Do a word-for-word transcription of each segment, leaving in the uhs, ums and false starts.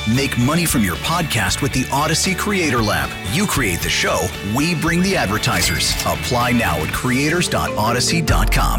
Make money from your podcast with the Odyssey Creator Lab. You create the show, we bring the advertisers. Apply now at creators dot odyssey dot com.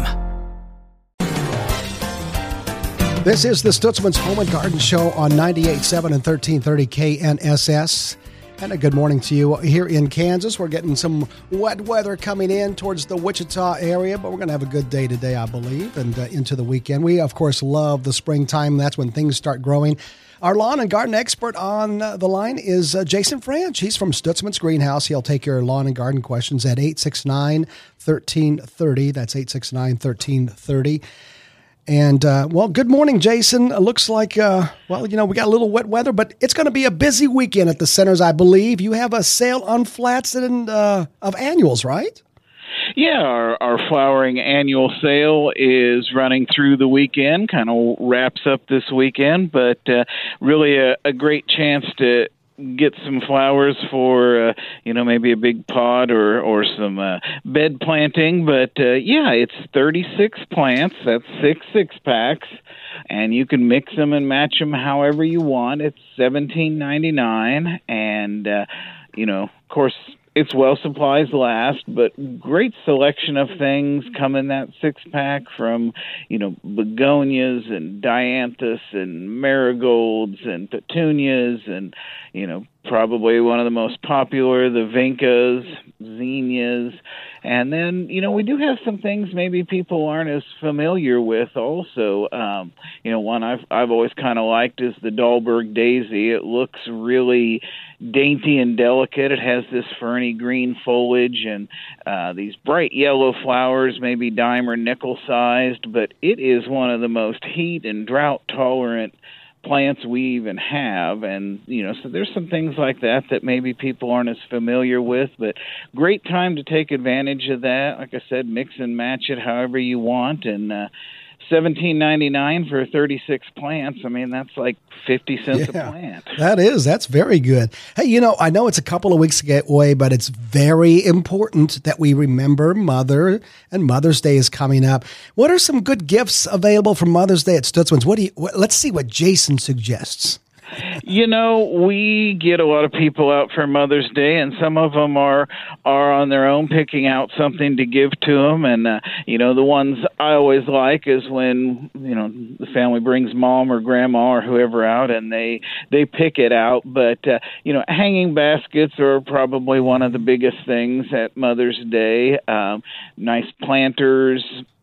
This is the Stutzman's Home and Garden Show on ninety-eight point seven and thirteen thirty K N S S. And a good morning to you here in Kansas. We're getting some wet weather coming in towards the Wichita area, but we're going to have a good day today, I believe, and uh, into the weekend. We, of course, love the springtime. That's when things start growing. Our lawn and garden expert on uh, the line is uh, Jason Franch. He's from Stutzman's Greenhouse. He'll take your lawn and garden questions at eight six nine, one three three zero. That's eight six nine, one three three zero. And, uh, well, good morning, Jason. It looks like, uh, well, you know, we got a little wet weather, but it's going to be a busy weekend at the centers, I believe. You have a sale on flats and uh, of annuals, right? Yeah, our, our flowering annual sale is running through the weekend, kind of wraps up this weekend, but uh, really a, a great chance to get some flowers for, uh, you know, maybe a big pot or, or some uh, bed planting. But, uh, yeah, it's thirty-six plants. That's six six-packs. And you can mix them and match them however you want. It's seventeen ninety-nine. And, uh, you know, of course, it's while supplies last, but great selection of things come in that six-pack from, you know, begonias and dianthus and marigolds and petunias and, you know, probably one of the most popular, the vincas, zinnias. And then, you know, we do have some things maybe people aren't as familiar with also. Um, you know, one I've I've always kind of liked is the Dahlberg daisy. It looks really dainty and delicate. It has this ferny green foliage and uh, these bright yellow flowers, maybe dime or nickel sized, but it is one of the most heat and drought tolerant plants we even have. And, you know, so there's some things like that that maybe people aren't as familiar with, but great time to take advantage of that. Like I said, mix and match it however you want. And uh, seventeen ninety-nine for thirty-six plants. I mean, that's like fifty cents yeah, a plant. That is. That's very good. Hey, you know, I know it's a couple of weeks away, but it's very important that we remember Mother, and Mother's Day is coming up. What are some good gifts available for Mother's Day at Stutzman's? What do you? What, let's see what Jason suggests. You know, we get a lot of people out for Mother's Day, and some of them are are on their own picking out something to give to them. And, uh, you know, the ones I always like is when, you know, the family brings mom or grandma or whoever out, and they, they pick it out. But, uh, you know, hanging baskets are probably one of the biggest things at Mother's Day. Um, nice planters.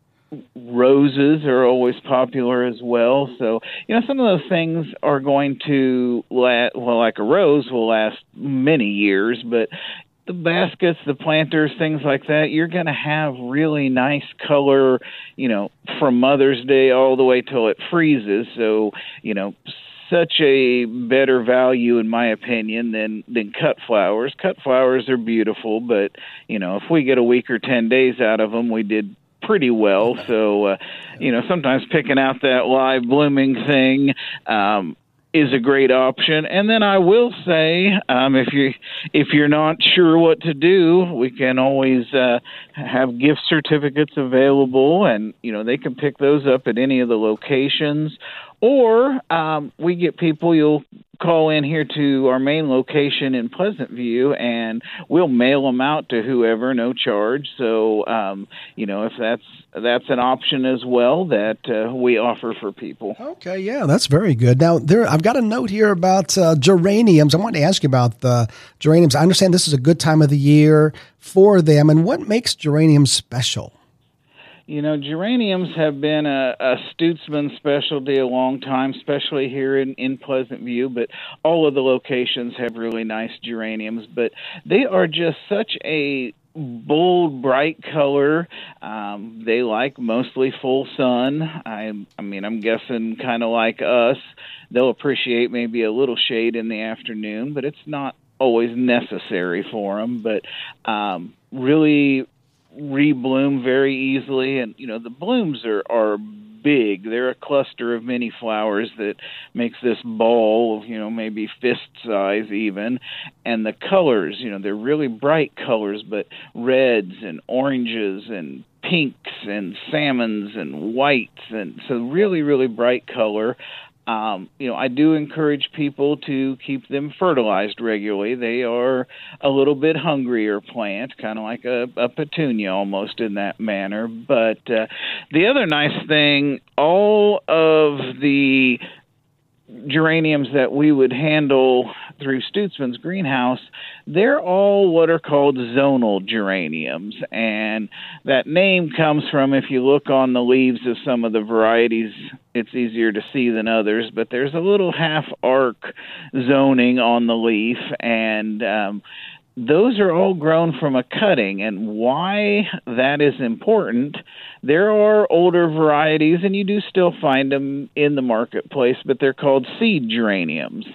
Roses are always popular as well. So, you know, some of those things are going to last, well, like a rose will last many years, but the baskets, the planters, things like that, you're going to have really nice color, you know, from Mother's Day all the way till it freezes. So, you know, such a better value, in my opinion, than, than cut flowers. Cut flowers are beautiful, but, you know, if we get a week or ten days out of them, we did pretty well. So, uh, you know, sometimes picking out that live blooming thing um, is a great option. And then I will say, um, if you if you're not sure what to do, we can always uh, have gift certificates available, and you know they can pick those up at any of the locations. Or um, we get people, you'll call in here to our main location in Pleasant View, and we'll mail them out to whoever, no charge. So, um, you know, if that's that's an option as well that uh, we offer for people. Okay, yeah, that's very good. Now, there, I've got a note here about uh, geraniums. I wanted to ask you about the geraniums. I understand this is a good time of the year for them, and what makes geraniums special? You know, geraniums have been a, a Stutzman specialty a long time, especially here in, in Pleasant View, but all of the locations have really nice geraniums. But they are just such a bold, bright color. Um, they like mostly full sun. I, I mean, I'm guessing kind of like us. They'll appreciate maybe a little shade in the afternoon, but it's not always necessary for them. But um, really rebloom very easily, and you know the blooms are are big. They're a cluster of many flowers that makes this ball of, you know, maybe fist size even. And the colors, you know, they're really bright colors, but reds and oranges and pinks and salmons and whites, and so really, really bright color. Um, you know, I do encourage people to keep them fertilized regularly. They are a little bit hungrier plant, kind of like a, a petunia almost in that manner. But uh, the other nice thing, all of the geraniums that we would handle through Stutzman's greenhouse, they're all what are called zonal geraniums. And that name comes from, if you look on the leaves of some of the varieties, it's easier to see than others, but there's a little half arc zoning on the leaf, and um, those are all grown from a cutting. And why that is important, there are older varieties, and you do still find them in the marketplace, but they're called seed geraniums.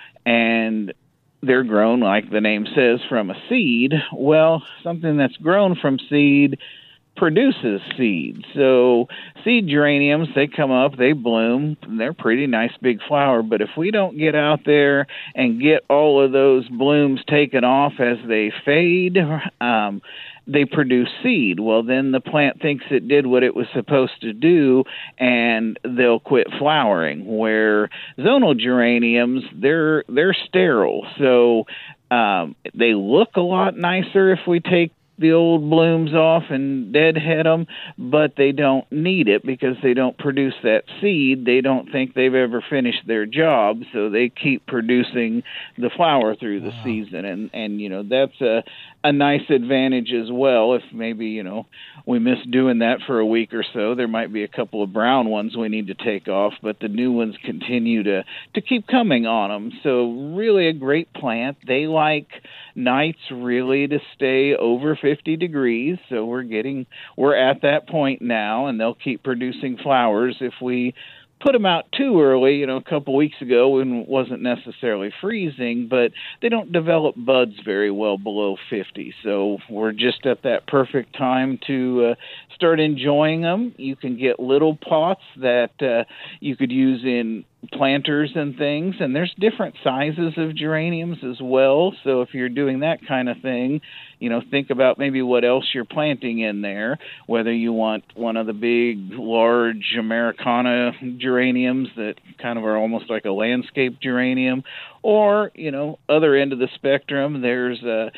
And they're grown, like the name says, from a seed. Well, something that's grown from seed produces seed. So seed geraniums, they come up, they bloom, and they're pretty nice big flower. But if we don't get out there and get all of those blooms taken off as they fade, um, they produce seed. Well, then the plant thinks it did what it was supposed to do, and they'll quit flowering. Where zonal geraniums, they're they're sterile, so um, they look a lot nicer if we take the old blooms off and deadhead them, but they don't need it because they don't produce that seed. They don't think they've ever finished their job, so they keep producing the flower through the wow. season. And, and, you know, that's a, a nice advantage as well. If maybe, you know, we miss doing that for a week or so, there might be a couple of brown ones we need to take off, but the new ones continue to, to keep coming on them. So really a great plant. They like nights really to stay over fifty degrees, so we're getting we're at that point now, and they'll keep producing flowers. If we put them out too early, you know, a couple weeks ago when it wasn't necessarily freezing, but they don't develop buds very well below fifty. So we're just at that perfect time to uh, start enjoying them. You can get little pots that uh, you could use in planters and things, and there's different sizes of geraniums as well. So if you're doing that kind of thing, you know, think about maybe what else you're planting in there, whether you want one of the big, large Americana geraniums that kind of are almost like a landscape geranium, or, you know, other end of the spectrum, there's uh,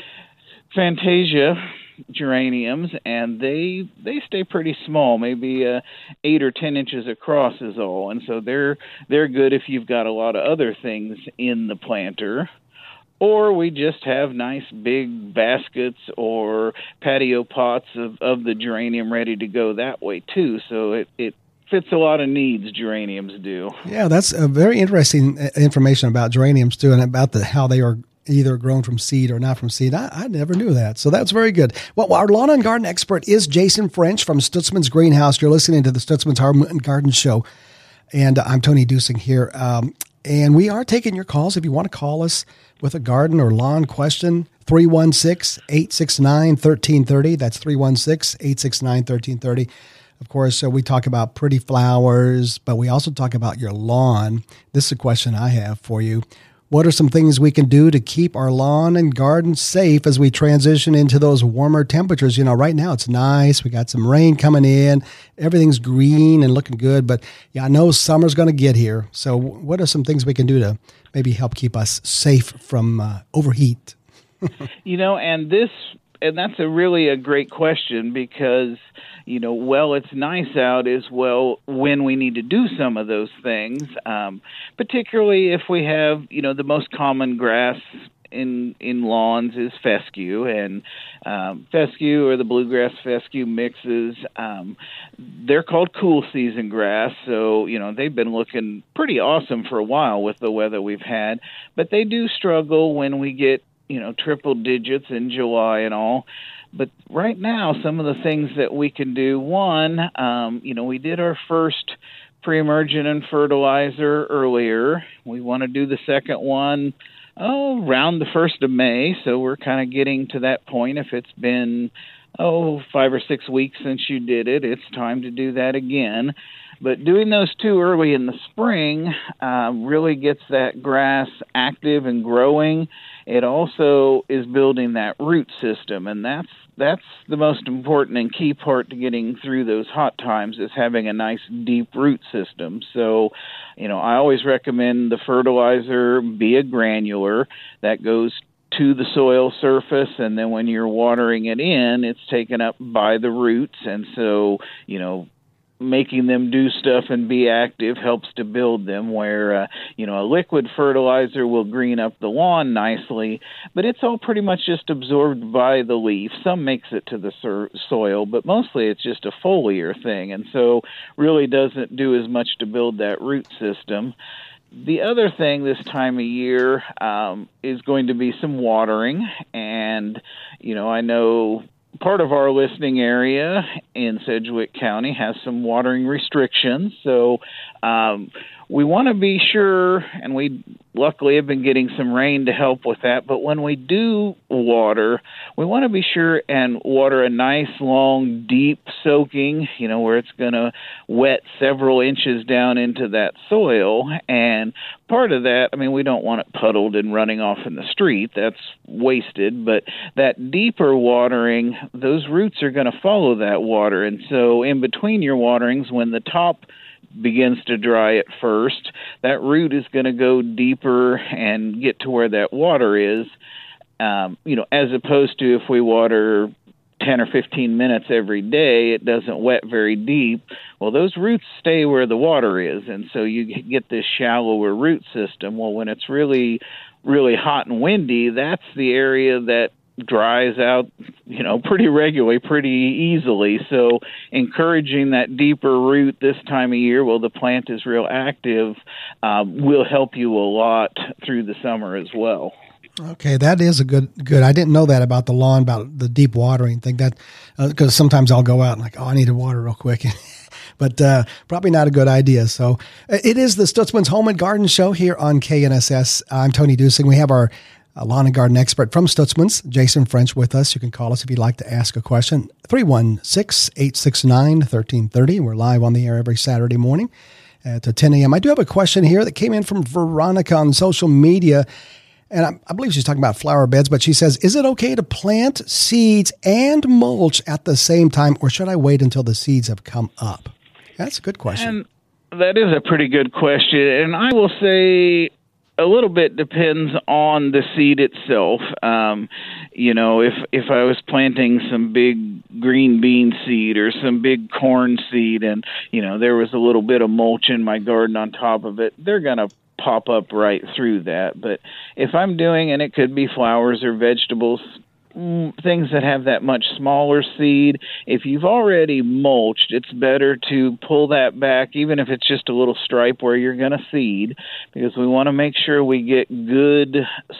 Fantasia geraniums, and they they stay pretty small, maybe uh, eight or ten inches across is all, and so they're they're good if you've got a lot of other things in the planter. Or we just have nice big baskets or patio pots of, of the geranium ready to go that way too. So it, it fits a lot of needs, geraniums do. Yeah, that's a very interesting information about geraniums too, and about the how they are either grown from seed or not from seed. I, I never knew that. So that's very good. Well, our lawn and garden expert is Jason French from Stutzman's Greenhouse. You're listening to the Stutzman's Home and Garden Show. And I'm Tony Dusing here. Um, and we are taking your calls. If you want to call us with a garden or lawn question, three one six, eight six nine, one three three zero. That's three one six, eight six nine, one three three zero. Of course, uh, we talk about pretty flowers, but we also talk about your lawn. This is a question I have for you. What are some things we can do to keep our lawn and garden safe as we transition into those warmer temperatures? You know, right now it's nice. We got some rain coming in. Everything's green and looking good. But yeah, I know summer's going to get here. So what are some things we can do to maybe help keep us safe from uh, overheat? You know, and this, and that's a really a great question because, you know, well, it's nice out as well when we need to do some of those things, um, particularly if we have, you know, the most common grass in in lawns is fescue, and um, fescue or the bluegrass fescue mixes, um, they're called cool season grass. So, you know, they've been looking pretty awesome for a while with the weather we've had, but they do struggle when we get, you know, triple digits in July and all. But right now, some of the things that we can do, one, um, you know, we did our first pre-emergent and fertilizer earlier. We want to do the second one, oh, around the first of May. So we're kind of getting to that point. If it's been, oh, five or six weeks since you did it, it's time to do that again. But doing those two early in the spring uh, really gets that grass active and growing. It also is building that root system, and that's that's the most important and key part to getting through those hot times, is having a nice deep root system. So, you know, I always recommend the fertilizer be a granular that goes to the soil surface, and then when you're watering it in, it's taken up by the roots. And so, you know, making them do stuff and be active helps to build them, where, uh, you know, a liquid fertilizer will green up the lawn nicely, but it's all pretty much just absorbed by the leaf. Some makes it to the sur- soil, but mostly it's just a foliar thing, and so really doesn't do as much to build that root system. The other thing this time of year um, is going to be some watering, and, you know, I know part of our listening area in Sedgwick County has some watering restrictions, so um, we want to be sure, and we luckily have been getting some rain to help with that, but when we do water, we want to be sure and water a nice, long, deep soaking, you know, where it's going to wet several inches down into that soil. And part of that, I mean, we don't want it puddled and running off in the street. That's wasted. But that deeper watering, those roots are going to follow that water. And so in between your waterings, when the top begins to dry at first, that root is going to go deeper and get to where that water is, um, you know, as opposed to if we water ten or fifteen minutes every day, it doesn't wet very deep. Well, those roots stay where the water is, and so you get this shallower root system. Well, when it's really, really hot and windy, that's the area that dries out, you know, pretty regularly, pretty easily. So encouraging that deeper root this time of year, while the plant is real active, um, will help you a lot through the summer as well. Okay, that is a good, good. I didn't know that about the lawn, about the deep watering thing. That because uh, sometimes I'll go out and like, oh, I need to water real quick. But uh, probably not a good idea. So it is the Stutzman's Home and Garden Show here on K N S S. I'm Tony Dusing. We have our a lawn and garden expert from Stutzman's, Jason French, with us. You can call us if you'd like to ask a question. three one six, eight six nine, one three three zero. We're live on the air every Saturday morning at ten a.m. I do have a question here that came in from Veronica on social media, and I, I believe she's talking about flower beds, but she says, is it okay to plant seeds and mulch at the same time, or should I wait until the seeds have come up? That's a good question. And that is a pretty good question, and I will say a little bit depends on the seed itself. Um, you know, if if I was planting some big green bean seed or some big corn seed and, you know, there was a little bit of mulch in my garden on top of it, they're going to pop up right through that. But if I'm doing, and it could be flowers or vegetables, things that have that much smaller seed, if you've already mulched, it's better to pull that back, even if it's just a little stripe where you're going to seed, because we want to make sure we get good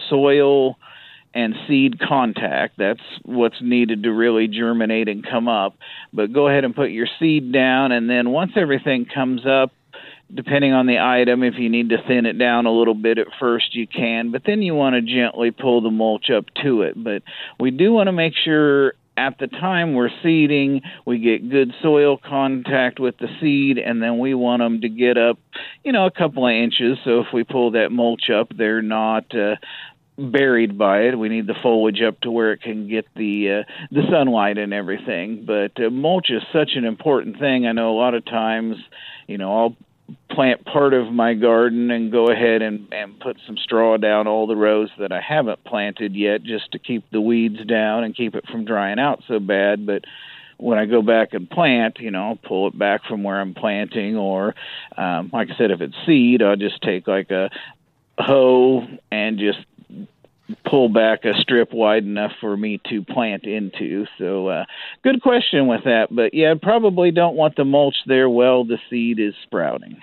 soil and seed contact. That's what's needed to really germinate and come up. But go ahead and put your seed down, and then once everything comes up, depending on the item, if you need to thin it down a little bit at first, you can, but then you want to gently pull the mulch up to it. But we do want to make sure at the time we're seeding, we get good soil contact with the seed, and then we want them to get up, you know, a couple of inches. So if we pull that mulch up, they're not uh, buried by it. We need the foliage up to where it can get the uh, the sunlight and everything. But uh, mulch is such an important thing. I know a lot of times, you know, I'll plant part of my garden and go ahead and, and put some straw down all the rows that I haven't planted yet, just to keep the weeds down and keep it from drying out so bad. But when I go back and plant, you know, I'll pull it back from where I'm planting, or um, like I said, if it's seed, I'll just take like a hoe and just pull back a strip wide enough for me to plant into. So uh, good question with that. But yeah, probably don't want the mulch there while the seed is sprouting.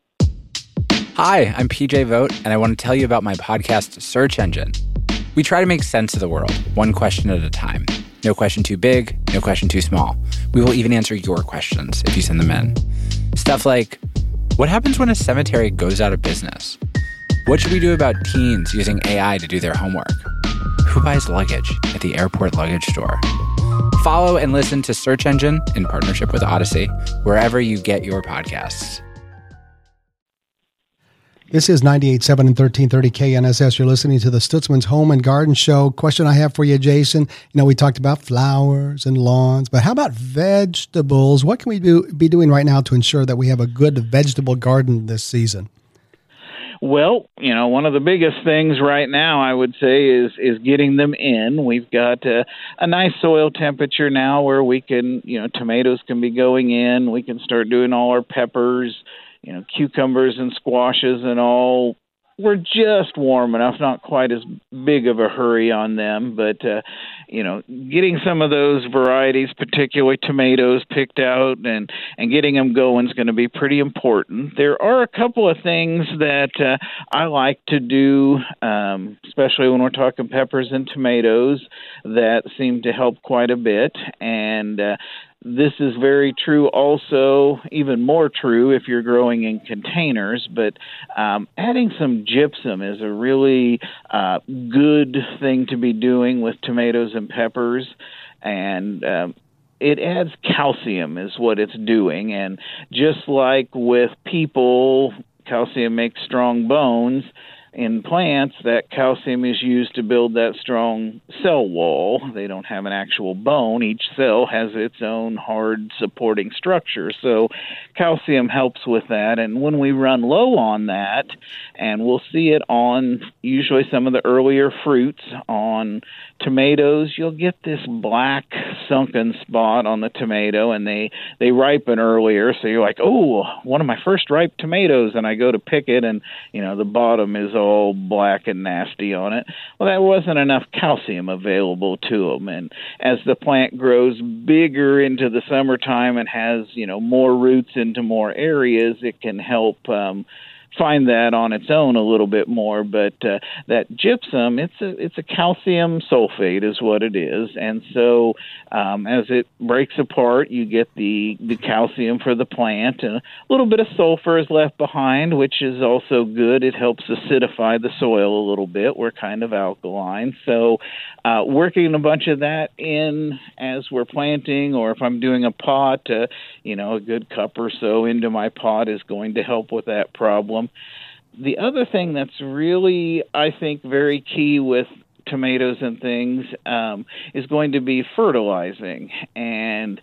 Hi, I'm P J Vogt, and I want to tell you about my podcast, Search Engine. We try to make sense of the world, one question at a time. No question too big, no question too small. We will even answer your questions if you send them in. Stuff like, what happens when a cemetery goes out of business? What should we do about teens using A I to do their homework? Who buys luggage at the airport luggage store? Follow and listen to Search Engine in partnership with Odyssey, wherever you get your podcasts. This is ninety-eight point seven and thirteen thirty K N S S. You're listening to the Stutzman's Home and Garden Show. Question I have for you, Jason. You know, we talked about flowers and lawns, but how about vegetables? What can we do, be doing right now to ensure that we have a good vegetable garden this season? Well, you know, one of the biggest things right now, I would say, is is getting them in. We've got a, a nice soil temperature now where we can, you know, tomatoes can be going in. We can start doing all our peppers, you know, cucumbers and squashes and all. We're just warm enough, not quite as big of a hurry on them, but, uh, you know, getting some of those varieties, particularly tomatoes, picked out and, and getting them going is going to be pretty important. There are a couple of things that uh, I like to do, um, especially when we're talking peppers and tomatoes, that seem to help quite a bit, and uh, this is very true also, even more true if you're growing in containers, but um, adding some gypsum is a really uh, good thing to be doing with tomatoes and peppers, and um, it adds calcium is what it's doing, and just like with people, calcium makes strong bones. In plants, that calcium is used to build that strong cell wall. They don't have an actual bone. Each cell has its own hard supporting structure. So calcium helps with that. And when we run low on that, and we'll see it on usually some of the earlier fruits, on tomatoes, you'll get this black sunken spot on the tomato, and they, they ripen earlier. So you're like, oh, one of my first ripe tomatoes, and I go to pick it, and, you know, the bottom is all all black and nasty on it. Well, that wasn't enough calcium available to them. And as the plant grows bigger into the summertime and has, you know, more roots into more areas, it can help um, find that on its own a little bit more. But uh, that gypsum, it's a it's a calcium sulfate is what it is. And so um, as it breaks apart, you get the, the calcium for the plant. And a little bit of sulfur is left behind, which is also good. It helps acidify the soil a little bit. We're kind of alkaline. So uh, working a bunch of that in as we're planting, or if I'm doing a pot, uh, you know, a good cup or so into my pot is going to help with that problem. The other thing that's really, I think, very key with tomatoes and things um, is going to be fertilizing. And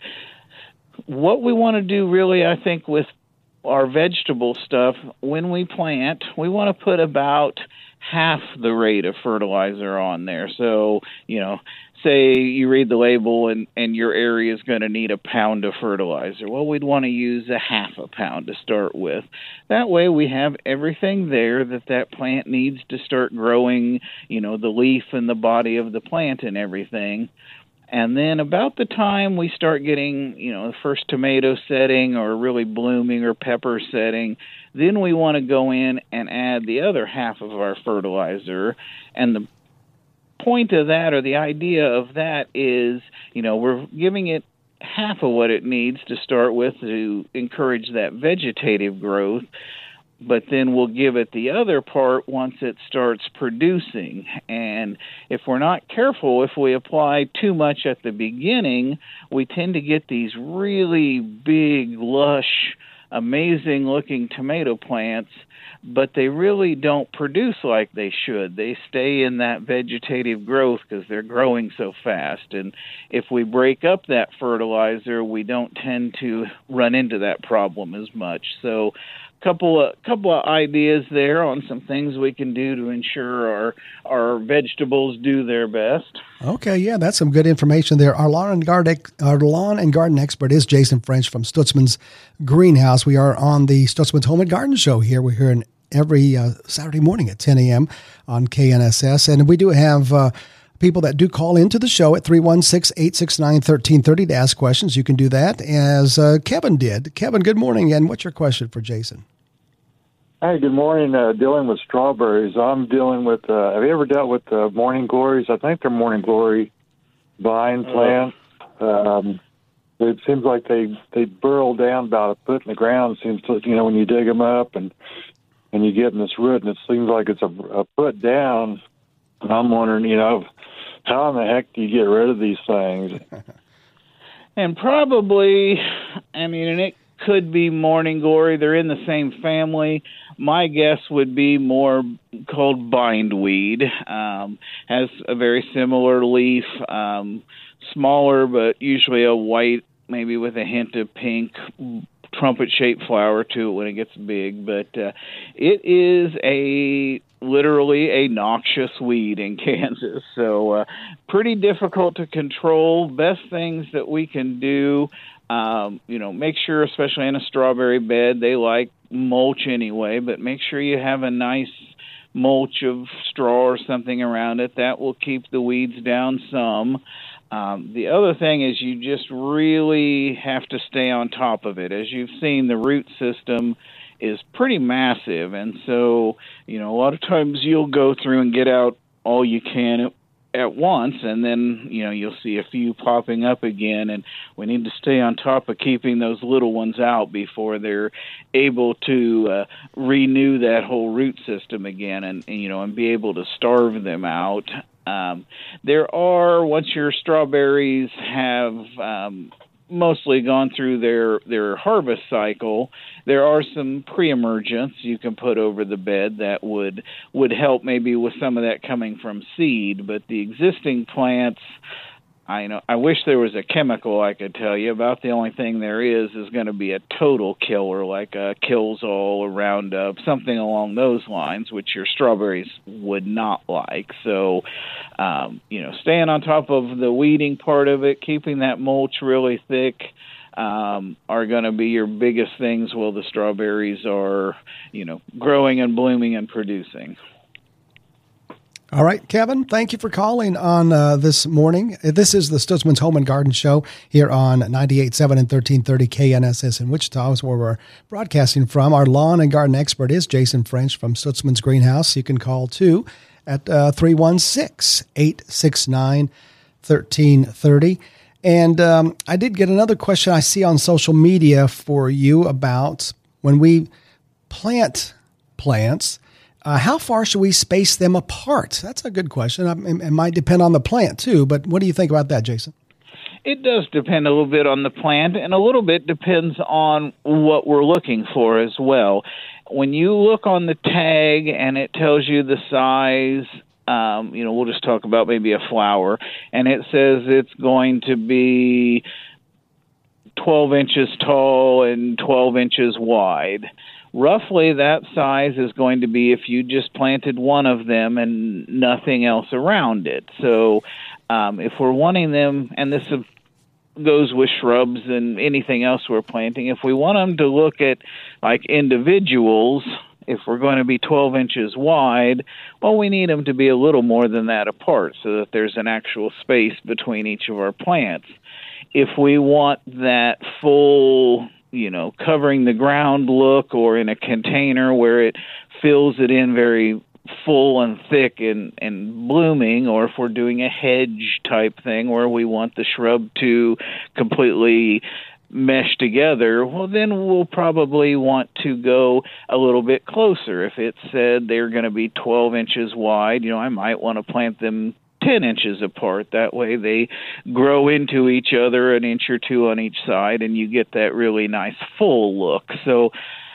what we want to do really, I think, with our vegetable stuff, when we plant, we want to put about half the rate of fertilizer on there. So, you know, say you read the label and, and your area is going to need a pound of fertilizer. Well, we'd want to use a half a pound to start with. That way we have everything there that that plant needs to start growing, you know, the leaf and the body of the plant and everything. And then about the time we start getting, you know, the first tomato setting or really blooming or pepper setting, then we want to go in and add the other half of our fertilizer. And the point of that, or the idea of that, is, you know, we're giving it half of what it needs to start with to encourage that vegetative growth, but then we'll give it the other part once it starts producing. And if we're not careful, if we apply too much at the beginning, we tend to get these really big, lush, amazing-looking tomato plants, but they really don't produce like they should. They stay in that vegetative growth because they're growing so fast. And if we break up that fertilizer, we don't tend to run into that problem as much. So couple of couple of ideas there on some things we can do to ensure our our vegetables do their best. Okay, yeah, that's some good information there. Our lawn and garden our lawn and garden expert is Jason French from Stutzman's Greenhouse. We are on the Stutzman's Home and Garden Show here. We're here in every uh, Saturday morning at ten a.m. on K N S S, and we do have uh, people that do call into the show at three one six, eight six nine, one three three zero to ask questions. You can do that as uh, Kevin did. Kevin, good morning, and what's your question for Jason? Hi, good morning. Uh, dealing with strawberries. I'm dealing with, uh, have you ever dealt with uh, morning glories? I think they're morning glory vine plants. Um, it seems like they, they burrow down about a foot in the ground. It seems to, you know, when you dig them up and, and you get in this root, and it seems like it's a, a foot down. And I'm wondering, you know, how in the heck do you get rid of these things? And probably, I mean, and it could be morning glory. They're in the same family. My guess would be more called bindweed. Um, has a very similar leaf, um, smaller, but usually a white, maybe with a hint of pink, trumpet-shaped flower to it when it gets big. But uh, it is a literally a noxious weed in Kansas. So uh, pretty difficult to control. Best things that we can do, um, you know, make sure, especially in a strawberry bed, they like mulch anyway, but make sure you have a nice mulch of straw or something around it. That will keep the weeds down some. Um, the other thing is you just really have to stay on top of it. As you've seen, the root system is pretty massive, and so, you know, a lot of times you'll go through and get out all you can at, at once, and then, you know, you'll see a few popping up again, and we need to stay on top of keeping those little ones out before they're able to uh, renew that whole root system again, and, and, you know, and be able to starve them out. Um, there are, once your strawberries have um, mostly gone through their, their harvest cycle, there are some pre-emergents you can put over the bed that would would help maybe with some of that coming from seed. But the existing plants, I know I wish there was a chemical I could tell you about. The only thing there is is going to be a total killer, like a Kills All or Roundup, something along those lines, which your strawberries would not like. So, um, you know, staying on top of the weeding part of it, keeping that mulch really thick, um, are going to be your biggest things while the strawberries are, you know, growing and blooming and producing. All right, Kevin, thank you for calling on uh, this morning. This is the Stutzman's Home and Garden Show here on ninety-eight point seven and thirteen thirty K N S S in Wichita, is where we're broadcasting from. Our lawn and garden expert is Jason French from Stutzman's Greenhouse. You can call, too, at uh, three one six, eight six nine, one three three zero. And um, I did get another question I see on social media for you about when we plant plants, Uh, how far should we space them apart? That's a good question. It, it might depend on the plant, too. But what do you think about that, Jason? It does depend a little bit on the plant, and a little bit depends on what we're looking for as well. When you look on the tag and it tells you the size, um, you know, we'll just talk about maybe a flower, and it says it's going to be twelve inches tall and twelve inches wide. Roughly that size is going to be if you just planted one of them and nothing else around it. So um, if we're wanting them, and this goes with shrubs and anything else we're planting, if we want them to look at like individuals, if we're going to be twelve inches wide, well, we need them to be a little more than that apart so that there's an actual space between each of our plants. If we want that full, you know, covering the ground look, or in a container where it fills it in very full and thick and, and blooming, or if we're doing a hedge type thing where we want the shrub to completely mesh together, well, then we'll probably want to go a little bit closer. If it said they're going to be twelve inches wide, you know, I might want to plant them ten inches apart. That way they grow into each other an inch or two on each side, and you get that really nice full look. So,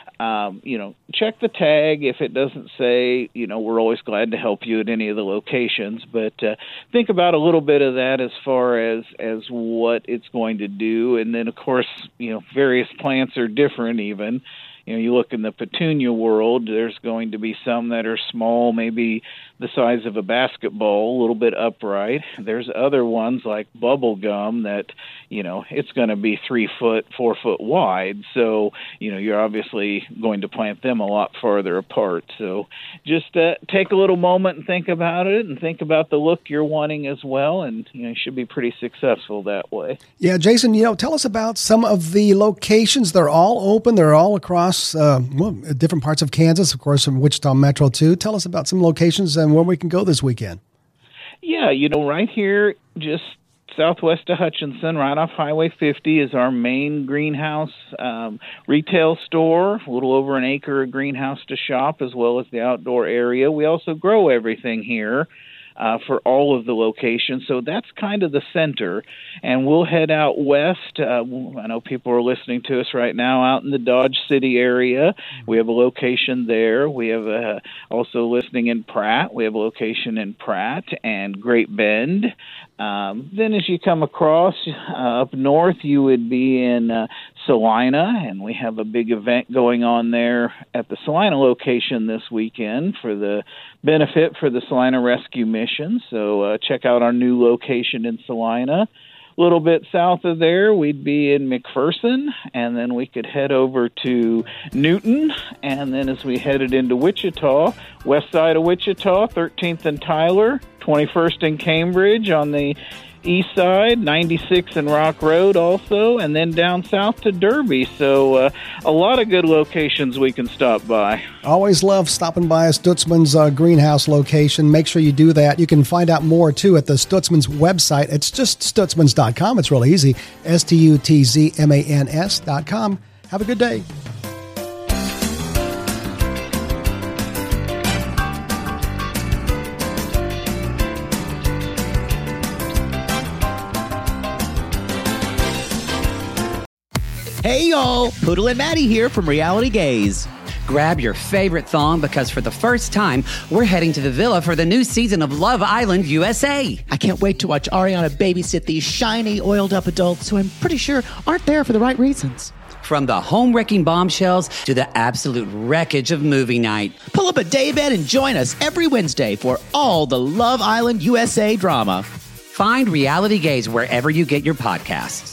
um, you know, check the tag. If it doesn't say, you know, we're always glad to help you at any of the locations, but uh, think about a little bit of that as far as, as what it's going to do. And then, of course, you know, various plants are different even. You know, you look in the petunia world, there's going to be some that are small, maybe the size of a basketball, a little bit upright. There's other ones like bubble gum that, you know, it's going to be three foot, four foot wide. So, you know, you're obviously going to plant them a lot farther apart. So just uh, take a little moment and think about it, and think about the look you're wanting as well. And, you know, you should be pretty successful that way. Yeah, Jason, you know, tell us about some of the locations. They're all open. They're all across uh, well, different parts of Kansas, of course, from Wichita Metro, too. Tell us about some locations and where we can go this weekend. Yeah, you know, right here, just southwest of Hutchinson, right off Highway fifty, is our main greenhouse um, retail store, a little over an acre of greenhouse to shop, as well as the outdoor area. We also grow everything here. uh, for all of the locations. So that's kind of the center. And we'll head out west. Uh, I know people are listening to us right now out in the Dodge City area. We have a location there. We have a, also listening in Pratt. We have a location in Pratt and Great Bend. Um, then as you come across uh, up north, you would be in uh, Salina, and we have a big event going on there at the Salina location this weekend for the benefit for the Salina Rescue Mission. So uh, check out our new location in Salina. A little bit south of there, we'd be in McPherson, and then we could head over to Newton, and then as we headed into Wichita, west side of Wichita, thirteenth and Tyler, twenty-first and Cambridge on the east side, ninety-six and Rock Road also, and then down south to Derby. So uh, a lot of good locations we can stop by. Always love stopping by a Stutzman's uh, greenhouse location. Make sure you do that. You can find out more, too, at the Stutzman's website. It's just stutzmans dot com. It's really easy. S T U T Z M A N S dot com. Have a good day. Hey y'all, Poodle and Maddie here from Reality Gaze. Grab your favorite thong because for the first time, we're heading to the villa for the new season of Love Island U S A. I can't wait to watch Ariana babysit these shiny, oiled-up adults who I'm pretty sure aren't there for the right reasons. From the home-wrecking bombshells to the absolute wreckage of movie night. Pull up a daybed and join us every Wednesday for all the Love Island U S A drama. Find Reality Gaze wherever you get your podcasts.